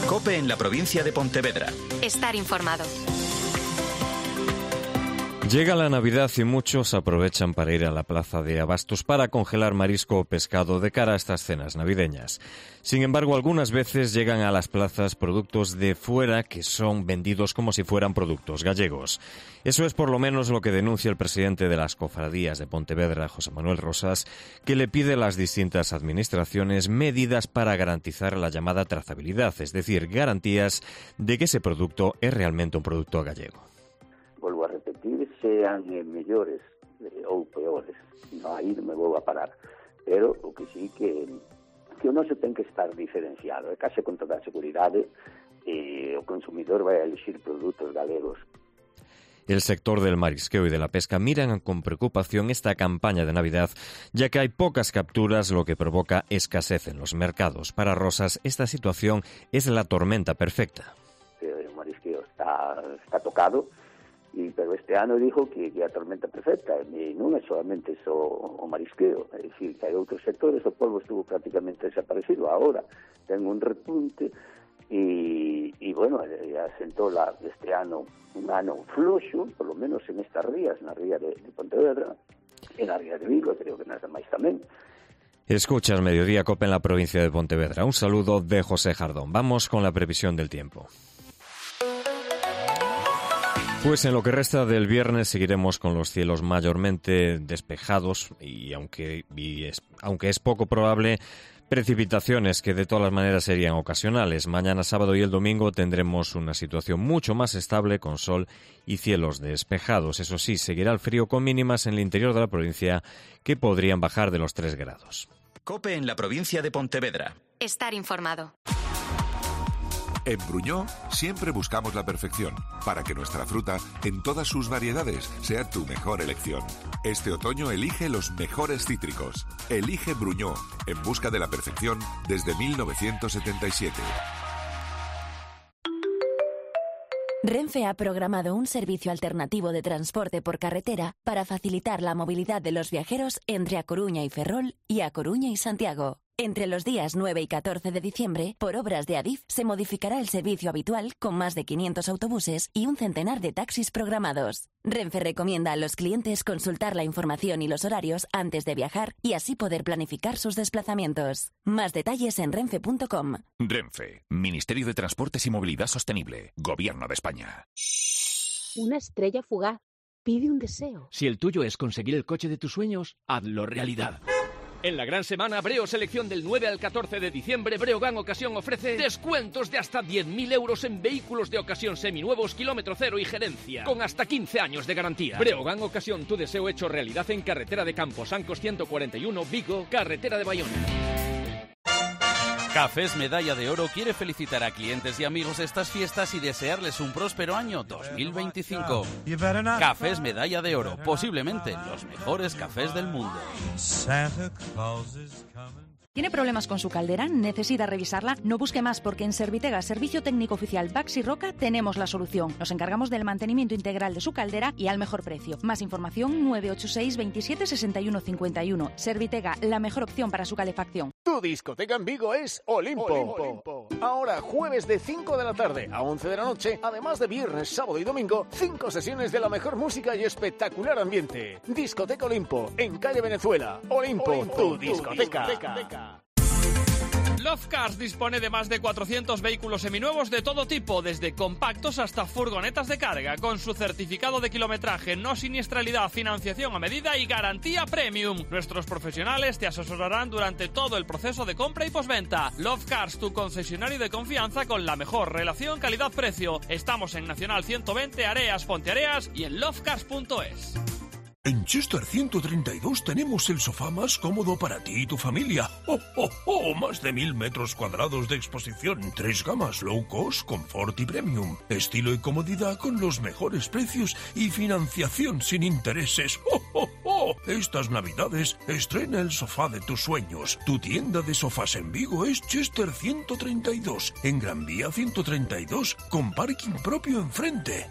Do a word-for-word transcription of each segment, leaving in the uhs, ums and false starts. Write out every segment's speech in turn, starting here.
COPE en la provincia de Pontevedra. Estar informado. Llega la Navidad y muchos aprovechan para ir a la plaza de abastos para congelar marisco o pescado de cara a estas cenas navideñas. Sin embargo, algunas veces llegan a las plazas productos de fuera que son vendidos como si fueran productos gallegos. Eso es por lo menos lo que denuncia el presidente de las cofradías de Pontevedra, José Manuel Rosas, que le pide a las distintas administraciones medidas para garantizar la llamada trazabilidad, es decir, garantías de que ese producto es realmente un producto gallego. Volvo a repetir, sean eh, mellores eh, ou peores, no, aí non me vou a parar, pero o que sí que que o noso ten que estar diferenciado, e case con toda a seguridade eh, o consumidor vai a elixir produtos galegos. El sector del marisqueo y de la pesca miran con preocupación esta campaña de Navidad, ya que hay pocas capturas, lo que provoca escasez en los mercados. Para Rosas, esta situación es la tormenta perfecta. El marisqueo está, está tocado, y, pero este ano dijo que, que a tormenta perfecta, e non é solamente so, o marisqueo, é dicir, que hai outros sectores, o polvo estuvo prácticamente desaparecido, agora ten un repunte, e, e bueno, asentou la, este ano un ano floxo, por lo menos en estas rías, na ría de, de Pontevedra, en la ría de Vigo, creo que nas demais tamén. Escuchas Mediodía COPE en la provincia de Pontevedra. Un saludo de José Jardón. Vamos con la previsión del tiempo. Pues en lo que resta del viernes seguiremos con los cielos mayormente despejados y aunque, y es, aunque es poco probable, precipitaciones que de todas las maneras serían ocasionales. Mañana sábado y el domingo tendremos una situación mucho más estable con sol y cielos despejados. Eso sí, seguirá el frío con mínimas en el interior de la provincia que podrían bajar de los tres grados. COPE en la provincia de Pontevedra. Estar informado. En Bruñó siempre buscamos la perfección, para que nuestra fruta, en todas sus variedades, sea tu mejor elección. Este otoño elige los mejores cítricos. Elige Bruñó, en busca de la perfección desde mil novecientos setenta y siete. Renfe ha programado un servicio alternativo de transporte por carretera para facilitar la movilidad de los viajeros entre A Coruña y Ferrol y A Coruña y Santiago. Entre los días nueve y catorce de diciembre, por obras de Adif, se modificará el servicio habitual con más de quinientos autobuses y un centenar de taxis programados. Renfe recomienda a los clientes consultar la información y los horarios antes de viajar y así poder planificar sus desplazamientos. Más detalles en renfe punto com. Renfe, Ministerio de Transportes y Movilidad Sostenible, Gobierno de España. Una estrella fugaz. Pide un deseo. Si el tuyo es conseguir el coche de tus sueños, hazlo realidad. En la gran semana Breo Selección del nueve al catorce de diciembre, Breogán Ocasión ofrece descuentos de hasta diez mil euros en vehículos de ocasión seminuevos, kilómetro cero y gerencia, con hasta quince años de garantía. Breogán Ocasión, tu deseo hecho realidad en carretera de Camposancos ciento cuarenta y uno, Vigo, carretera de Bayona. Cafés Medalla de Oro quiere felicitar a clientes y amigos de estas fiestas y desearles un próspero año dos mil veinticinco. Cafés Medalla de Oro, posiblemente los mejores cafés del mundo. ¿Tiene problemas con su caldera? ¿Necesita revisarla? No busque más porque en Servitega, Servicio Técnico Oficial Baxi Roca, tenemos la solución. Nos encargamos del mantenimiento integral de su caldera y al mejor precio. Más información nueve ocho seis, veintisiete, sesenta y uno cincuenta y uno. Servitega, la mejor opción para su calefacción. Tu discoteca en Vigo es Olimpo. Olimpo. Ahora jueves de cinco de la tarde a once de la noche, además de viernes, sábado y domingo, cinco sesiones de la mejor música y espectacular ambiente. Discoteca Olimpo, en calle Venezuela. Olimpo, Olimpo tu, discoteca. tu discoteca. Love Cars dispone de más de cuatrocientos vehículos seminuevos de todo tipo, desde compactos hasta furgonetas de carga, con su certificado de kilometraje, no siniestralidad, financiación a medida y garantía premium. Nuestros profesionales te asesorarán durante todo el proceso de compra y postventa. Love Cars, tu concesionario de confianza con la mejor relación calidad-precio. Estamos en Nacional ciento veinte, Areas, Ponteareas y en love cars punto es. En Chester ciento treinta y dos tenemos el sofá más cómodo para ti y tu familia. ¡Oh, oh, oh! Más de mil metros cuadrados de exposición. Tres gamas: low cost, confort y premium. Estilo y comodidad con los mejores precios y financiación sin intereses. ¡Oh, oh, oh! Estas navidades estrena el sofá de tus sueños. Tu tienda de sofás en Vigo es Chester ciento treinta y dos. En Gran Vía ciento treinta y dos, con parking propio enfrente.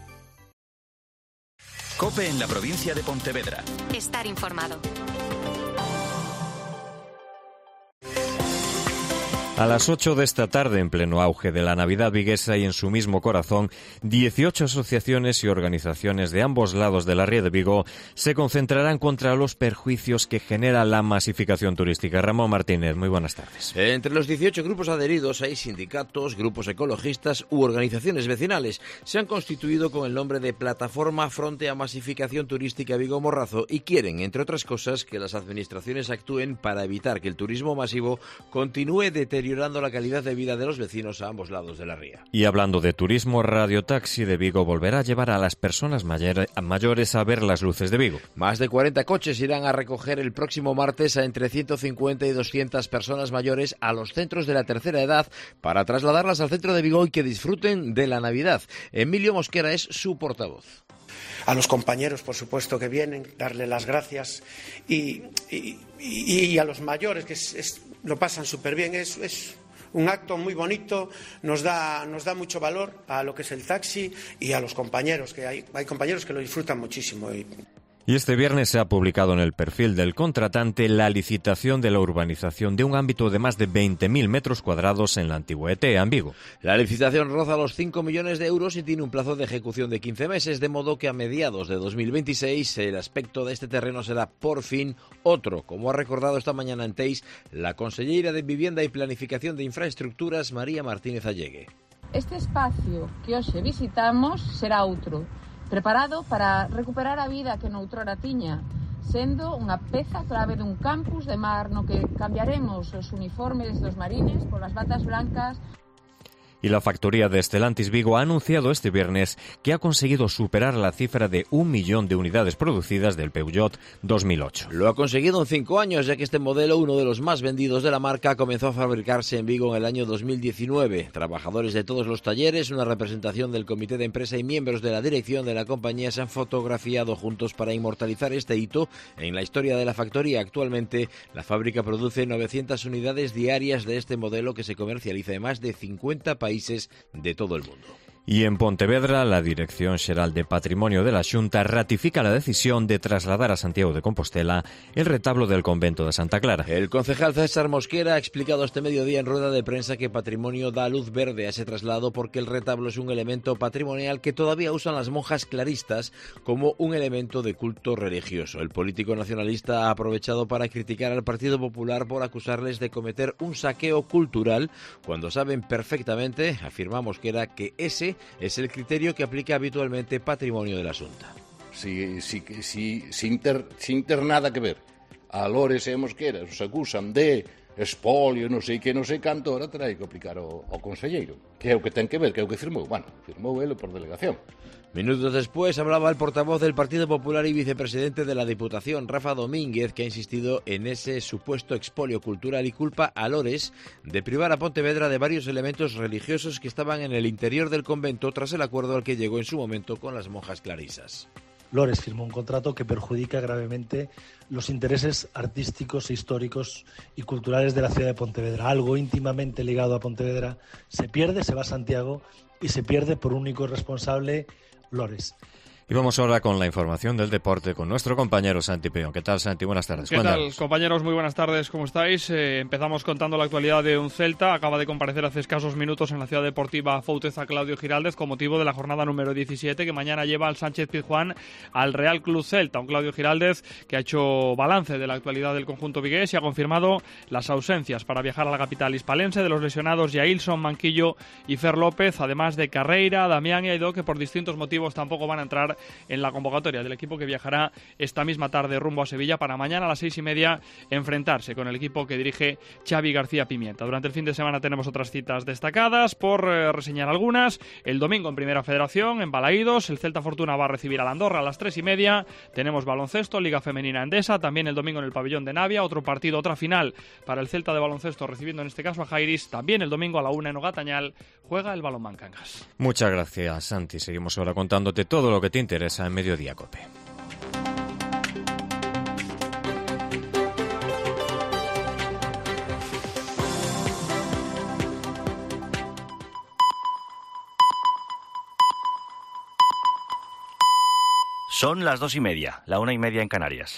COPE en la provincia de Pontevedra. Estar informado. A las ocho de esta tarde, en pleno auge de la Navidad viguesa y en su mismo corazón, dieciocho asociaciones y organizaciones de ambos lados de la ría de Vigo se concentrarán contra los perjuicios que genera la masificación turística. Ramón Martínez, muy buenas tardes. Entre los dieciocho grupos adheridos hay sindicatos, grupos ecologistas u organizaciones vecinales. Se han constituido con el nombre de Plataforma Fronte a Masificación Turística Vigo Morrazo y quieren, entre otras cosas, que las administraciones actúen para evitar que el turismo masivo continúe deteriorando deteriorando la calidad de vida de los vecinos a ambos lados de la ría. Y hablando de turismo, Radio Taxi de Vigo volverá a llevar a las personas mayor, mayores a ver las luces de Vigo. Más de cuarenta coches irán a recoger el próximo martes a entre ciento cincuenta y doscientas personas mayores a los centros de la tercera edad para trasladarlas al centro de Vigo y que disfruten de la Navidad. Emilio Mosquera es su portavoz. A los compañeros, por supuesto, que vienen, darle las gracias y, y, y a los mayores que es, es, lo pasan súper bien. Es, es un acto muy bonito, nos da, nos da mucho valor a lo que es el taxi y a los compañeros, que hay, hay compañeros que lo disfrutan muchísimo. Y, Y este viernes se ha publicado en el perfil del contratante la licitación de la urbanización de un ámbito de más de veinte mil metros cuadrados en la antigua E T E, en Vigo. La licitación roza los cinco millones de euros y tiene un plazo de ejecución de quince meses, de modo que a mediados de dos mil veintiséis el aspecto de este terreno será por fin otro, como ha recordado esta mañana en Teis la conselleira de Vivienda y Planificación de Infraestructuras, María Martínez Allegue. Este espacio que hoxe visitamos será outro, preparado para recuperar a vida que noutrora tiña, sendo unha peza clave dun campus de mar no que cambiaremos os uniformes dos marines polas batas blancas. Y la factoría de Stellantis Vigo ha anunciado este viernes que ha conseguido superar la cifra de un millón de unidades producidas del Peugeot dos mil ocho. Lo ha conseguido en cinco años, ya que este modelo, uno de los más vendidos de la marca, comenzó a fabricarse en Vigo en el año dos mil diecinueve. Trabajadores de todos los talleres, una representación del comité de empresa y miembros de la dirección de la compañía se han fotografiado juntos para inmortalizar este hito en la historia de la factoría. Actualmente, la fábrica produce novecientas unidades diarias de este modelo que se comercializa en más de cincuenta países de todo el mundo. Y en Pontevedra, la Dirección Xeral de Patrimonio de la Xunta ratifica la decisión de trasladar a Santiago de Compostela el retablo del convento de Santa Clara. El concejal César Mosquera ha explicado este mediodía en rueda de prensa que Patrimonio da luz verde a ese traslado porque el retablo es un elemento patrimonial que todavía usan las monjas claristas como un elemento de culto religioso. El político nacionalista ha aprovechado para criticar al Partido Popular por acusarles de cometer un saqueo cultural cuando saben perfectamente, afirma Mosquera, que ese es el criterio que aplica habitualmente Patrimonio de la Xunta. Si, si, si, sin, ter, sin ter nada que ver, a Lores e a Mosquera os acusan de espolio, non sei que, non sei canto, ahora terá que aplicar ao, ao conselleiro, que é o que ten que ver, que é o que firmou. Bueno, firmou ele por delegación. Minutos después hablaba el portavoz del Partido Popular y vicepresidente de la Diputación, Rafa Domínguez, que ha insistido en ese supuesto expolio cultural y culpa a Lores de privar a Pontevedra de varios elementos religiosos que estaban en el interior del convento tras el acuerdo al que llegó en su momento con las monjas clarisas. Lores firmó un contrato que perjudica gravemente los intereses artísticos, históricos y culturales de la ciudad de Pontevedra. Algo íntimamente ligado a Pontevedra se pierde, se va a Santiago y se pierde por único responsable Lores. Y vamos ahora con la información del deporte con nuestro compañero Santi Peón. ¿Qué tal, Santi? Buenas tardes. ¿Qué Cuéntanos. tal, compañeros? Muy buenas tardes. ¿Cómo estáis? Eh, empezamos contando la actualidad de un Celta. Acaba de comparecer hace escasos minutos en la ciudad deportiva Fouteza Claudio Giraldez con motivo de la jornada número diecisiete que mañana lleva al Sánchez Pizjuán al Real Club Celta. Un Claudio Giraldez que ha hecho balance de la actualidad del conjunto vigués y ha confirmado las ausencias para viajar a la capital hispalense de los lesionados Yailson, Manquillo y Fer López, además de Carreira, Damián y Aidó, que por distintos motivos tampoco van a entrar en la convocatoria del equipo que viajará esta misma tarde rumbo a Sevilla para mañana a las seis y media enfrentarse con el equipo que dirige Xavi García Pimienta. Durante el fin de semana tenemos otras citas destacadas, por eh, reseñar algunas. El domingo en Primera Federación, en Balaídos, el Celta Fortuna va a recibir a la Andorra a las tres y media. Tenemos baloncesto, Liga Femenina Endesa, también el domingo en el pabellón de Navia, otro partido, otra final para el Celta de baloncesto, recibiendo en este caso a Jairis. También el domingo a la una en Ogatañal juega el Balonmán Cangas. Muchas gracias, Santi. Seguimos ahora contándote todo lo que te interesa en Mediodía Cope. Son las dos y media, la una y media en Canarias.